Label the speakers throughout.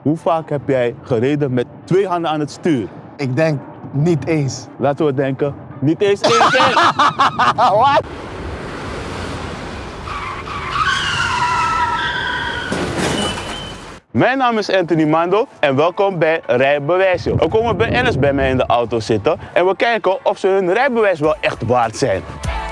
Speaker 1: hoe vaak heb jij gereden met 2 handen aan het stuur?
Speaker 2: Ik denk niet eens.
Speaker 1: Laten we denken, niet eens 1 keer.
Speaker 2: Wat?
Speaker 1: Mijn naam is Anthony Mando en welkom bij Rijbewijsje. Er komen BN'ers bij mij in de auto zitten en we kijken of ze hun rijbewijs wel echt waard zijn.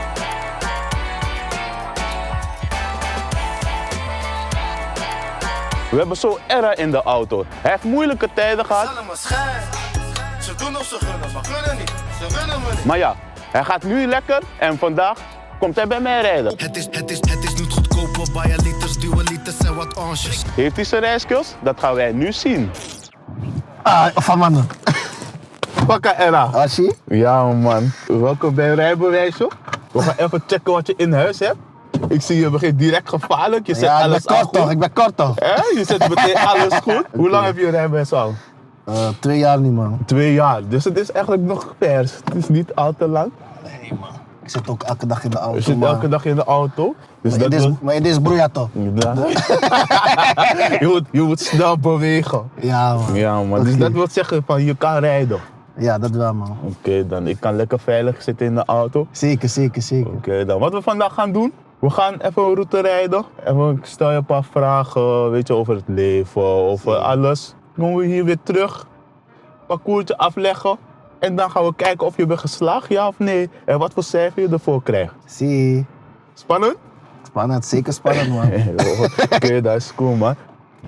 Speaker 1: We hebben zo Era in de auto. Hij heeft moeilijke tijden gehad.
Speaker 3: Ze doen of ze gunnen, maar gunnen niet. Ze gunnen me niet.
Speaker 1: Maar ja, hij gaat nu lekker en vandaag komt hij bij mij rijden.
Speaker 3: Het is niet goedkoper, bij liters, duwen liters en wat onsjes.
Speaker 1: Heeft hij zijn rijskills? Dat gaan wij nu zien.
Speaker 2: Van mannen.
Speaker 1: Pakka Era.
Speaker 2: Ashi?
Speaker 1: Ja man, welkom bij Rijbewijsje. We gaan even checken wat je in huis hebt. Ik zie je begint direct gevaarlijk, je zet
Speaker 2: Ja, ik
Speaker 1: alles
Speaker 2: ben
Speaker 1: al
Speaker 2: kort toch,
Speaker 1: goed.
Speaker 2: ik ben kort toch.
Speaker 1: Je zet meteen alles goed. Hoe lang heb je je rijbewijs al?
Speaker 2: 2 jaar nu man.
Speaker 1: 2 jaar, dus het is eigenlijk nog vers. Het is niet al te lang.
Speaker 2: Nee man. Ik zit ook elke dag in de auto.
Speaker 1: Je zit
Speaker 2: man.
Speaker 1: elke dag in de auto. Dus
Speaker 2: Maar dit is broeia toch?
Speaker 1: Ja. je moet snel bewegen.
Speaker 2: Ja man.
Speaker 1: Ja man, dus
Speaker 2: Oké.
Speaker 1: dat wil zeggen van je kan rijden.
Speaker 2: Ja, dat wel man.
Speaker 1: Oké dan, ik kan lekker veilig zitten in de auto.
Speaker 2: Zeker, zeker, zeker.
Speaker 1: Oké dan, wat we vandaag gaan doen, we gaan even een route rijden. Ik stel je een paar vragen, weet je, over het leven, over alles. Dan komen we hier weer terug, parcoursje afleggen. En dan gaan we kijken of je bent geslaagd, ja of nee. En wat voor cijfer je ervoor krijgt.
Speaker 2: Zie.
Speaker 1: Spannend?
Speaker 2: Spannend, zeker spannend man.
Speaker 1: Oké, dat is cool man.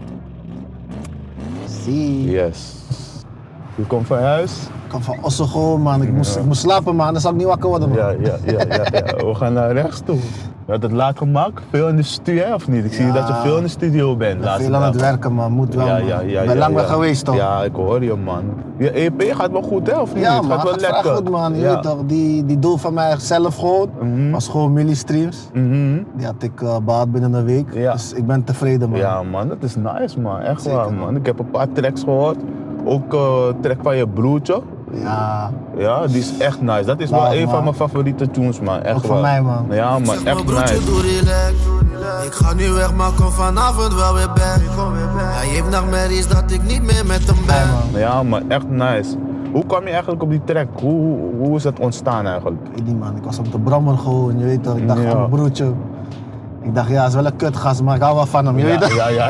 Speaker 2: Zie.
Speaker 1: Yes. Je komt van huis?
Speaker 2: Ik kom van Ossego man, ik moest slapen man, dan zal ik niet wakker worden man.
Speaker 1: Ja. We gaan naar rechts toe. Je had het laat gemaakt, veel in de studio of niet? Ik zie
Speaker 2: Ja.
Speaker 1: dat je veel in de studio bent.
Speaker 2: Ik ben
Speaker 1: laatste
Speaker 2: veel aan het
Speaker 1: dagen.
Speaker 2: werken man, moet wel man. Ik ben
Speaker 1: ja,
Speaker 2: lang weg
Speaker 1: ja.
Speaker 2: geweest toch?
Speaker 1: Ja, ik hoor je man. Je EP gaat wel goed hè, of niet?
Speaker 2: Ja
Speaker 1: Het
Speaker 2: man,
Speaker 1: gaat wel
Speaker 2: gaat
Speaker 1: lekker.
Speaker 2: vrij goed man. Je weet toch, die doel van mij zelf gewoon, was gewoon millistreams. Die had ik behaald binnen een week,
Speaker 1: Ja.
Speaker 2: dus ik ben tevreden man.
Speaker 1: Ja man, dat is nice man, echt
Speaker 2: Zeker,
Speaker 1: waar man. Ik heb een paar tracks gehoord, ook track van je broertje.
Speaker 2: Ja,
Speaker 1: Ja, die is echt nice. Dat is wel
Speaker 2: Wow,
Speaker 1: een van
Speaker 2: man.
Speaker 1: mijn favoriete tunes man, echt
Speaker 2: Ook van
Speaker 1: waar.
Speaker 2: mij, man.
Speaker 1: Ja man,
Speaker 3: Zeg maar
Speaker 1: echt
Speaker 3: broertje,
Speaker 1: nice.
Speaker 3: doe relax. Ik ga nu weg, maar kom vanavond wel weer back. Hij heeft nachtmerries dat ik niet meer met hem
Speaker 2: mij
Speaker 3: ben.
Speaker 2: man.
Speaker 1: Ja man, echt nice. Hoe kwam je eigenlijk op die track? Hoe is het ontstaan eigenlijk?
Speaker 2: Ik weet niet man, ik was op de brommer gewoon, je weet toch. Ik dacht
Speaker 1: Ja.
Speaker 2: aan mijn broertje. Ik dacht ja, is wel een kutgast, maar ik hou wel van hem, je weet toch.
Speaker 1: ja.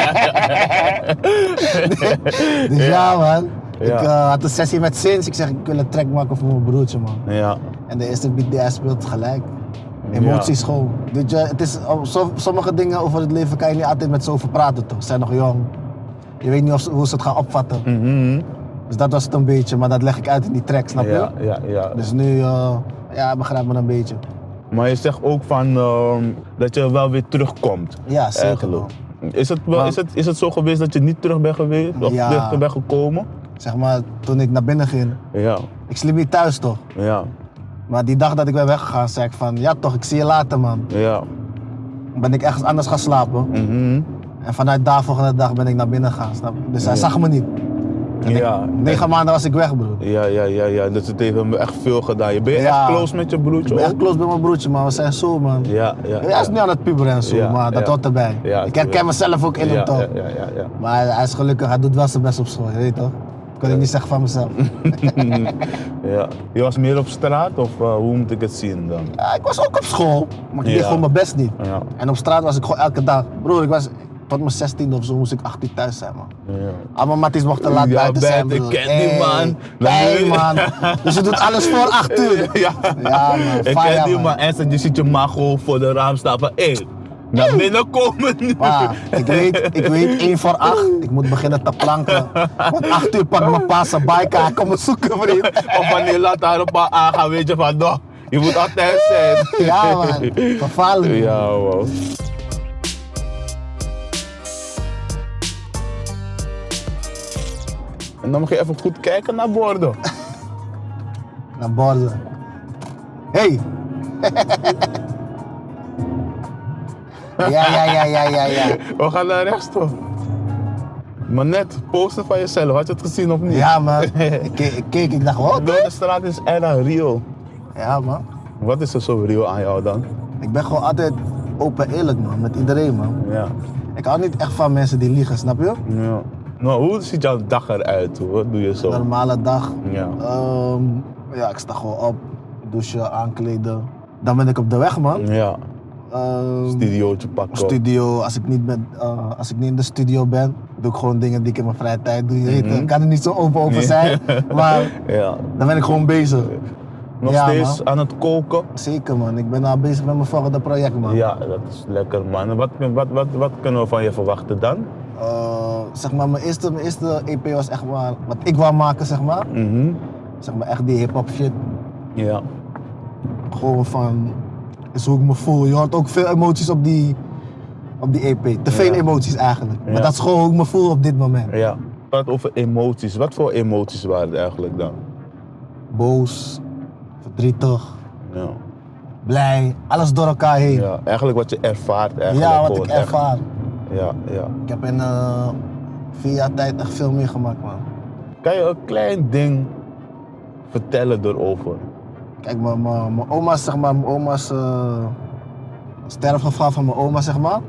Speaker 2: Dus ja man,
Speaker 1: Ja.
Speaker 2: ik had een sessie met Sins, ik zeg ik wil een track maken voor mijn broertje man.
Speaker 1: Ja.
Speaker 2: En de eerste beat die hij speelt gelijk. Emoties gewoon. Weet je, het is, sommige dingen over het leven kan je niet altijd met zoveel praten toch. Ze zijn nog jong. Je weet niet hoe ze het gaan opvatten. Dus dat was het een beetje, maar dat leg ik uit in die track, snap je?
Speaker 1: Ja.
Speaker 2: Dus nu, ja, begrijp me een beetje.
Speaker 1: Maar je zegt ook van dat je wel weer terugkomt.
Speaker 2: Ja, zeker
Speaker 1: eigenlijk.
Speaker 2: man.
Speaker 1: Is het, wel,
Speaker 2: Maar-
Speaker 1: is het zo geweest dat je niet terug bent geweest? Of
Speaker 2: Ja.
Speaker 1: terug bent gekomen?
Speaker 2: Zeg maar, toen ik naar binnen ging,
Speaker 1: Ja.
Speaker 2: ik sliep niet thuis toch.
Speaker 1: Ja.
Speaker 2: Maar die dag dat ik ben weggegaan, zei ik van, ja toch, ik zie je later man.
Speaker 1: Ja.
Speaker 2: Ben ik ergens anders gaan slapen. En vanuit daar volgende dag ben ik naar binnen gegaan, snap je? Dus hij zag me niet.
Speaker 1: Ja.
Speaker 2: 9 maanden was ik weg broer.
Speaker 1: Ja. Dus het heeft hem echt veel gedaan. Je bent
Speaker 2: Ja.
Speaker 1: echt close met je broertje
Speaker 2: Ik ben echt
Speaker 1: ook?
Speaker 2: close bij mijn broertje, man. We zijn zo, man.
Speaker 1: Ja.
Speaker 2: Hij is nu aan het puberen en zo,
Speaker 1: Ja,
Speaker 2: maar dat
Speaker 1: ja.
Speaker 2: hoort erbij.
Speaker 1: Ja,
Speaker 2: Ik herken mezelf ook in hem, toch?
Speaker 1: Ja.
Speaker 2: Maar hij is gelukkig, hij doet wel zijn best op school, je weet toch? Dat kan ik niet zeggen van mezelf.
Speaker 1: Ja. Je was meer op straat of hoe moet ik het zien dan?
Speaker 2: Ja, ik was ook op school, maar ik deed
Speaker 1: Ja.
Speaker 2: gewoon mijn best niet.
Speaker 1: Ja.
Speaker 2: En op straat was ik gewoon elke dag. Broer, tot mijn 16e of zo moest ik 8 uur thuis zijn, man.
Speaker 1: Ja.
Speaker 2: Allemaal matties mochten laat
Speaker 1: Ja,
Speaker 2: buiten zijn,
Speaker 1: buiten,
Speaker 2: broer.
Speaker 1: ik ken die man.
Speaker 2: Hey, man. Dus je doet alles voor 8 uur.
Speaker 1: Ja,
Speaker 2: Ja, man.
Speaker 1: Ik
Speaker 2: Fire,
Speaker 1: ken die
Speaker 2: man.
Speaker 1: man. En je ziet je ma gewoon voor de raam staan van hé, naar binnen komen nu.
Speaker 2: Pa, ik weet 1 voor 8. Ik moet beginnen te planken. Want 8 uur pakt mijn pa zijn bike aan. Kom me zoeken, vriend.
Speaker 1: Of wanneer laat daar een paar aangaan, weet je van no, je moet altijd zijn.
Speaker 2: Ja, man. Vervallen.
Speaker 1: Ja, wow. En dan mag je even goed kijken naar borden.
Speaker 2: Naar borden. Hey. Ja.
Speaker 1: We gaan naar rechts toch? Maar net, poster van jezelf, had je het gezien of niet?
Speaker 2: Ja, man. Ik keek, ik dacht, wat?
Speaker 1: Door de straat is erg real.
Speaker 2: Ja, man.
Speaker 1: Wat is er zo real aan jou dan?
Speaker 2: Ik ben gewoon altijd open eerlijk, man. Met iedereen, man.
Speaker 1: Ja.
Speaker 2: Ik hou niet echt van mensen die liegen, snap je?
Speaker 1: Ja. Nou, hoe ziet jouw dag eruit? Wat doe je
Speaker 2: Een
Speaker 1: zo?
Speaker 2: normale dag.
Speaker 1: Ja.
Speaker 2: Ja, ik sta gewoon op, douchen, aankleden. Dan ben ik op de weg, man.
Speaker 1: Ja,
Speaker 2: Ehm,
Speaker 1: studiootje pakken.
Speaker 2: Studio, als ik niet in de studio ben, doe ik gewoon dingen die ik in mijn vrije tijd doe. Je weet, ik kan er niet zo open over zijn, maar
Speaker 1: Ja.
Speaker 2: dan ben ik gewoon bezig.
Speaker 1: Nog
Speaker 2: Ja,
Speaker 1: steeds
Speaker 2: man.
Speaker 1: aan het koken?
Speaker 2: Zeker, man. Ik ben al bezig met mijn volgende project, man.
Speaker 1: Ja, dat is lekker, man. En wat kunnen we van je verwachten dan?
Speaker 2: Zeg maar, mijn eerste EP was echt maar wat ik wou maken, zeg maar. Zeg maar echt die hip-hop shit.
Speaker 1: Ja.
Speaker 2: Gewoon van, is hoe ik me voel. Je hoort ook veel emoties op die EP. Te veel emoties eigenlijk.
Speaker 1: Ja.
Speaker 2: Maar dat is gewoon hoe ik me voel op dit moment.
Speaker 1: Ja. Praat over emoties. Wat voor emoties waren het eigenlijk dan?
Speaker 2: Boos, verdrietig,
Speaker 1: Ja.
Speaker 2: blij, alles door elkaar heen.
Speaker 1: Ja, eigenlijk wat je ervaart eigenlijk.
Speaker 2: Ja, wat
Speaker 1: gewoon
Speaker 2: ik
Speaker 1: echt.
Speaker 2: ervaar.
Speaker 1: Ja, ja.
Speaker 2: Ik heb in 4 jaar tijd echt veel meegemaakt, man.
Speaker 1: Kan je een klein ding vertellen erover?
Speaker 2: Kijk, mijn oma, zeg maar, mijn oma's sterfgeval van mijn oma, zeg maar.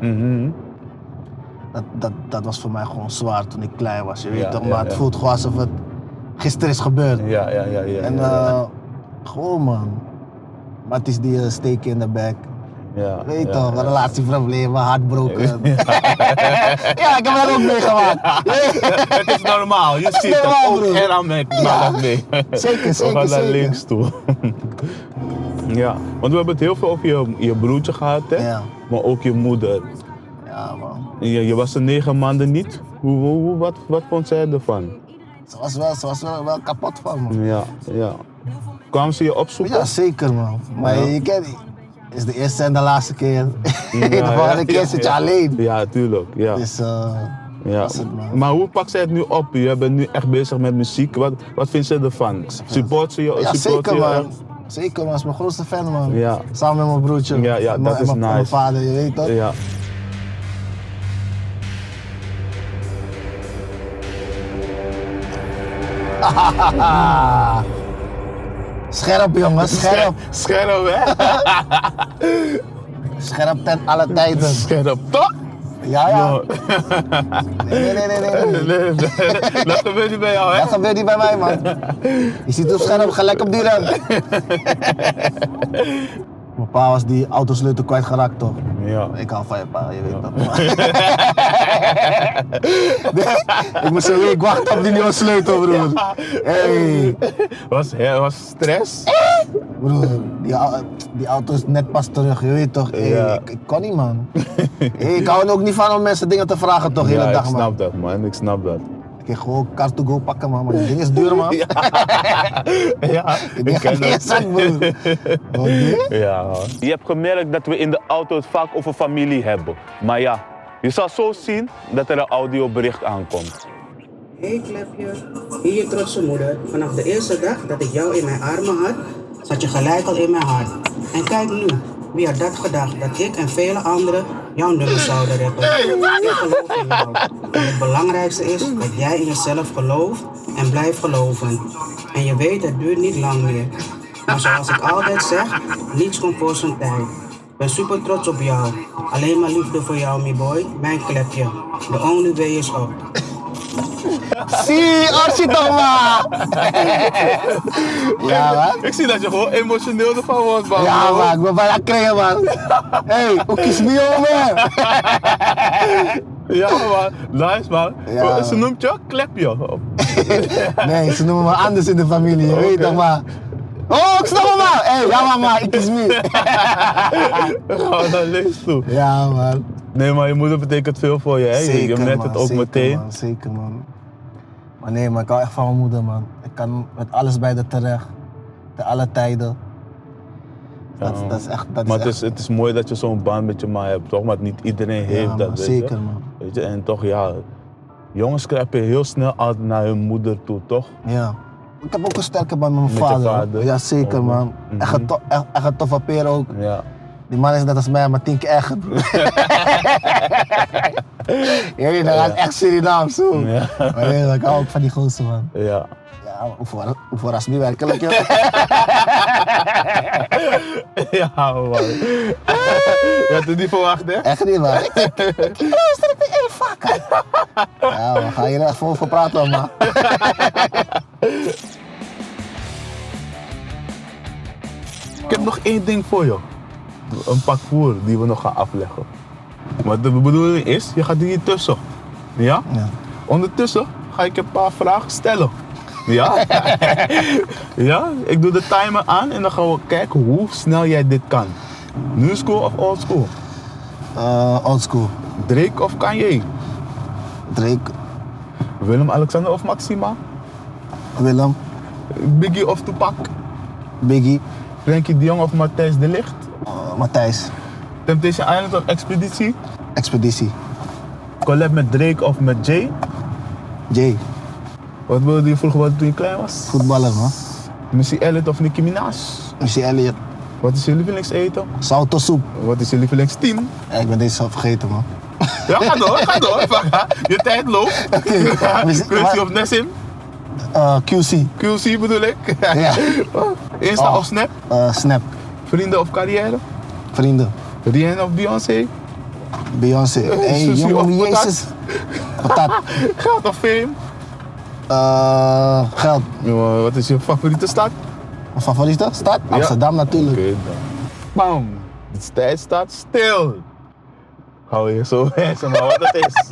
Speaker 2: Dat was voor mij gewoon zwaar toen ik klein was. Je weet
Speaker 1: Ja,
Speaker 2: toch,
Speaker 1: ja,
Speaker 2: maar het
Speaker 1: ja.
Speaker 2: voelt gewoon alsof het gisteren is gebeurd.
Speaker 1: Ja.
Speaker 2: En gewoon, man. Maar het is die steken in de bek.
Speaker 1: Ja,
Speaker 2: Weet
Speaker 1: ja,
Speaker 2: toch,
Speaker 1: ja.
Speaker 2: relatieproblemen, hartbroken. Ja, ik heb dat ook meegemaakt.
Speaker 1: Het is normaal, je ziet het.
Speaker 2: normaal,
Speaker 1: Ook
Speaker 2: broer.
Speaker 1: eraan met
Speaker 2: Ja.
Speaker 1: dat mee.
Speaker 2: Zeker,
Speaker 1: We gaan naar
Speaker 2: zeker.
Speaker 1: links toe. Ja, want we hebben het heel veel over je broertje gehad, hè?
Speaker 2: Ja.
Speaker 1: Maar ook je moeder.
Speaker 2: Ja, man.
Speaker 1: Je was er 9 maanden niet. Wat vond zij ervan?
Speaker 2: Ze was wel kapot van, man.
Speaker 1: Ja. Kwamen ze je opzoeken?
Speaker 2: Ja, zeker, man. Maar
Speaker 1: Ja.
Speaker 2: je kent, het is de eerste en de laatste keer.
Speaker 1: Ja,
Speaker 2: De volgende keer zit je alleen.
Speaker 1: Ja, tuurlijk. Ja.
Speaker 2: Dus,
Speaker 1: Ja.
Speaker 2: dat is het, man.
Speaker 1: Maar hoe pakt zij het nu op? Je bent nu echt bezig met muziek. Wat vindt ze ervan? Support ze je?
Speaker 2: Ja,
Speaker 1: support
Speaker 2: zeker,
Speaker 1: je
Speaker 2: man.
Speaker 1: echt?
Speaker 2: Zeker, man. Hij is mijn grootste fan, man.
Speaker 1: Ja.
Speaker 2: Samen met mijn broertje.
Speaker 1: Ja, ja,
Speaker 2: En
Speaker 1: dat is
Speaker 2: en mijn
Speaker 1: nice.
Speaker 2: vader, je weet dat.
Speaker 1: Ja.
Speaker 2: Scherp, jongen, scherp.
Speaker 1: Scherp, hè?
Speaker 2: Scherp ten alle tijden.
Speaker 1: Scherp, toch?
Speaker 2: Ja, ja.
Speaker 1: Ja.
Speaker 2: Nee.
Speaker 1: Nee, dat gebeurt niet bij jou, hè?
Speaker 2: Dat gebeurt niet bij mij, man. Je ziet hoe scherp, gelijk op die rem. Mijn pa was die autosleutel kwijtgeraakt, toch?
Speaker 1: Ja.
Speaker 2: Ik hou van je pa, je weet dat. Nee, ik moest een week wachten op die nieuwe sleutel, broer. Hey,
Speaker 1: Was stress?
Speaker 2: broer, die auto is net pas terug, je weet toch? Hey,
Speaker 1: Ja.
Speaker 2: ik kon niet, man. Hey, ik hou er ook niet van om mensen dingen te vragen, toch? De hele
Speaker 1: Ja,
Speaker 2: dag,
Speaker 1: ik
Speaker 2: man.
Speaker 1: snap dat, man. Ik snap dat.
Speaker 2: Ik kan gewoon car2go pakken, man. Maar die ding is duur, man.
Speaker 1: Ja,
Speaker 2: Die ding gaat in je zak, broer. Wat die?
Speaker 1: Ja. Je hebt gemerkt dat we in de auto het vaak over familie hebben. Maar ja, je zal zo zien dat er een audiobericht aankomt.
Speaker 4: Hey Klepje, hier je trotse moeder. Vanaf de eerste dag dat ik jou in mijn armen had, zat je gelijk al in mijn hart. En kijk nu, wie had dat gedacht, dat ik en vele anderen jouw nummer zouden rappen. Ik geloof in jou. En het belangrijkste is dat jij in jezelf gelooft en blijft geloven. En je weet, het duurt niet lang meer. Maar zoals ik altijd zeg, niets komt voor zijn tijd. Ik ben super trots op jou. Alleen maar liefde voor jou, my boy. Mijn Klepje. The only way is up.
Speaker 2: Zie, Archie toch, man. Ja, man.
Speaker 1: Ik zie dat je gewoon emotioneel ervan wordt, man.
Speaker 2: Ja, man, ik ben bijna kregen, man. Hey, hoe kies me, jongen?
Speaker 1: Ja, man. Nice, man.
Speaker 2: Ja,
Speaker 1: Ze noemt je Klepje.
Speaker 2: Nee, ze noemen me anders in de familie, je weet toch, maar. Oh, ik snap hem, man. Hey, ja, man, ik kies me.
Speaker 1: Dan gaan we naar links toe.
Speaker 2: Ja, man.
Speaker 1: Nee, maar je moeder betekent veel voor je, hè? Je merkt
Speaker 2: man,
Speaker 1: het ook
Speaker 2: zeker,
Speaker 1: meteen.
Speaker 2: Man, zeker, man. Maar nee, maar ik hou echt van mijn moeder, man. Ik kan met alles bij de terecht. Te alle tijden. Dat is echt... Dat
Speaker 1: Maar
Speaker 2: is echt,
Speaker 1: het is mooi dat je zo'n band met je ma hebt, toch? Maar niet iedereen heeft
Speaker 2: man,
Speaker 1: dat, weet
Speaker 2: zeker,
Speaker 1: je?
Speaker 2: man.
Speaker 1: Weet je? En toch, ja, jongens kruipen heel snel altijd naar hun moeder toe, toch?
Speaker 2: Ja. Ik heb ook een sterke band met mijn
Speaker 1: Met je
Speaker 2: vader.
Speaker 1: vader?
Speaker 2: Ja, zeker,
Speaker 1: Oh,
Speaker 2: man. Echt een toffe peer ook.
Speaker 1: Ja.
Speaker 2: Die man is net als mij, maar 10 keer erger. Ja, dat gaat echt Surinaams zo.
Speaker 1: Ja.
Speaker 2: Maar nee, ik hou ook van die gozer, man.
Speaker 1: Ja.
Speaker 2: Ja, hoe verrast me werkelijk, joh.
Speaker 1: Ja, man. Je had het niet verwacht, hè?
Speaker 2: Echt niet, man. Ik luister, ik ben heel vaak. Ja, we gaan hier echt voor praten, man.
Speaker 1: Ik heb nog één ding voor je. Een parcours die we nog gaan afleggen. Maar de bedoeling is, je gaat hier tussen. Ja?
Speaker 2: Ja.
Speaker 1: Ondertussen ga ik een paar vragen stellen. Ja? Ja? Ik doe de timer aan en dan gaan we kijken hoe snel jij dit kan. New school of old school?
Speaker 2: Old school.
Speaker 1: Drake of Kanye?
Speaker 2: Drake,
Speaker 1: Willem-Alexander of Maxima?
Speaker 2: Willem,
Speaker 1: Biggie of Tupac?
Speaker 2: Biggie,
Speaker 1: Frenkie de Jong of Matthijs de Ligt?
Speaker 2: Matthijs,
Speaker 1: Temptation Island of Expeditie?
Speaker 2: Expeditie,
Speaker 1: Collab met Drake of met Jay?
Speaker 2: Jay,
Speaker 1: Wat wilde je vroeger worden toen je klein was?
Speaker 2: voetballer, man.
Speaker 1: Missy Elliott of Nicki Minaj?
Speaker 2: Missy Elliott,
Speaker 1: Wat is je lievelingseten?
Speaker 2: Sautosoep.
Speaker 1: Wat is je lievelingsteam?
Speaker 2: Ja, ik ben deze al vergeten, man.
Speaker 1: Ja, ga door, ga door. Je tijd loopt. Quincy of Nessim?
Speaker 2: QC,
Speaker 1: QC bedoel ik.
Speaker 2: ja.
Speaker 1: Insta
Speaker 2: Oh.
Speaker 1: of Snap?
Speaker 2: Snap,
Speaker 1: Vrienden of carrière?
Speaker 2: vrienden,
Speaker 1: Rihanna of Beyoncé?
Speaker 2: Beyoncé. Hey,
Speaker 1: Sushi
Speaker 2: jongen,
Speaker 1: of patat?
Speaker 2: Jezus. Patat.
Speaker 1: Geld of fame?
Speaker 2: Geld.
Speaker 1: Wat is je favoriete stad?
Speaker 2: Mijn favoriete stad? Amsterdam natuurlijk.
Speaker 1: Oké, dan. Bam. De tijd staat stil. Hou je zo wijzen, maar wat het is.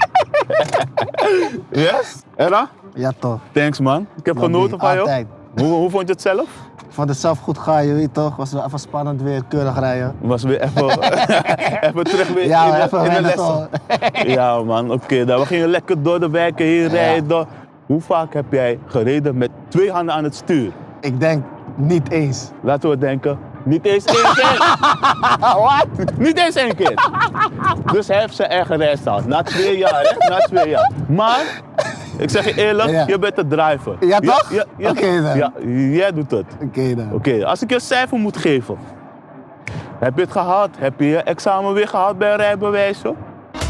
Speaker 1: Yes? Era?
Speaker 2: Ja toch.
Speaker 1: Thanks man. Ik heb
Speaker 2: Man,
Speaker 1: genoten van jou.
Speaker 2: altijd.
Speaker 1: Hoe vond je het zelf?
Speaker 2: Ik vond het zelf goed gaan, je weet toch. Was wel even spannend weer, keurig rijden.
Speaker 1: Was weer even, even terug weer
Speaker 2: Ja,
Speaker 1: in,
Speaker 2: even
Speaker 1: de, in de
Speaker 2: wennen
Speaker 1: lessen.
Speaker 2: toch.
Speaker 1: Ja man, oké. Dan we gingen lekker door de wijken heen rijden. Hoe vaak heb jij gereden met 2 handen aan het stuur?
Speaker 2: Ik denk niet eens.
Speaker 1: Laten we denken, niet eens 1 keer. Wat? Niet eens 1 keer. Dus hij heeft zijn eigen rijstijl. Na 2 jaar, hè? Na 2 jaar. Maar, ik zeg je eerlijk,
Speaker 2: Ja.
Speaker 1: je bent de driver.
Speaker 2: Ja, toch?
Speaker 1: Ja,
Speaker 2: Oké dan.
Speaker 1: ja, jij doet het.
Speaker 2: Oké dan.
Speaker 1: Oké, als ik je een cijfer moet geven. Heb je het gehad? Heb je je examen weer gehad bij een rijbewijs? Hoor?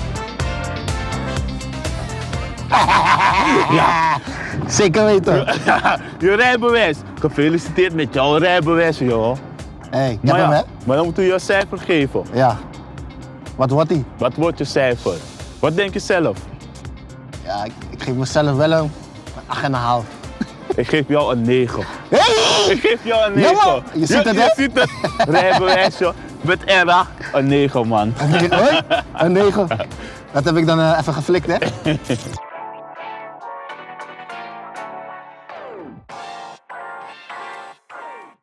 Speaker 2: Zeker weten.
Speaker 1: Je rijbewijs. Gefeliciteerd met jouw rijbewijs, joh.
Speaker 2: Hey, ik heb hem, hè?
Speaker 1: Maar dan moet je een cijfer geven.
Speaker 2: Ja. Wat wordt die?
Speaker 1: Wat wordt je cijfer? Wat denk je zelf?
Speaker 2: Ja, ik geef mezelf wel een 8,5.
Speaker 1: Ik geef jou een 9.
Speaker 2: Hey!
Speaker 1: Ik geef jou een 9.
Speaker 2: Ja, man. Je ziet het, hè?
Speaker 1: Je ziet het. Rijbewijs, joh. Met Era, een 9, man.
Speaker 2: Een 9? Dat heb ik dan even geflikt, hè?